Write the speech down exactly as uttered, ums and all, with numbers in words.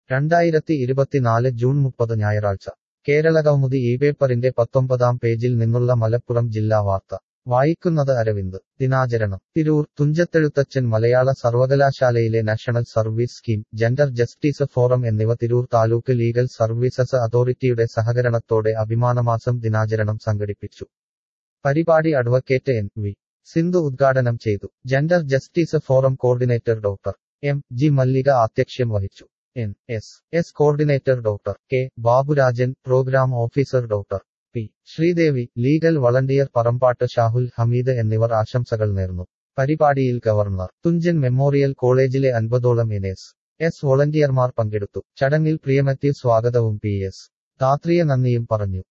രണ്ടായിരത്തി ഇരുപത്തിനാല് ജൂൺ മുപ്പത് ഞായറാഴ്ച കേരളകൗമുദി ഈ പേപ്പറിന്റെ പത്തൊമ്പതാം പേജിൽ നിന്നുള്ള മലപ്പുറം ജില്ലാ വാർത്ത വായിക്കുന്നത് അരവിന്ദ് ദിനാചരണം തിരൂർ തുഞ്ചത്തെഴുത്തച്ഛൻ മലയാള സർവകലാശാലയിലെ national service scheme gender justice forum എന്നിവ തിരൂർ താലൂക്ക് ലീഗൽ സർവീസസ് അതോറിറ്റിയുടെ സഹകരണത്തോടെ അഭിമാനമാസം ദിനാചരണം സംഘടിപ്പിച്ചു. പരിപാടി അഡ്വക്കേറ്റ് എൻ വി സിന്ധു ഉദ്ഘാടനം ചെയ്തു. Gender justice forum coordinator doctor M G Mallika ആധ്യക്ഷ്യം വഹിച്ചു. N S S coordinator doctor K Baburajan, programme officer doctor P Sreedevi, legal volunteer Parambatt Shahul Hameed എന്നിവർ ആശംസകൾ നേർന്നു. പരിപാടിയിൽ ഗവർണർ തുഞ്ചൻ മെമ്മോറിയൽ കോളേജിലെ അൻപതോളം എൻ എസ് എസ് വോളണ്ടിയർമാർ പങ്കെടുത്തു. ചടങ്ങിൽ പ്രിയമാത്യു സ്വാഗതവും പി എസ് ധാത്രിയ നന്ദിയും പറഞ്ഞു.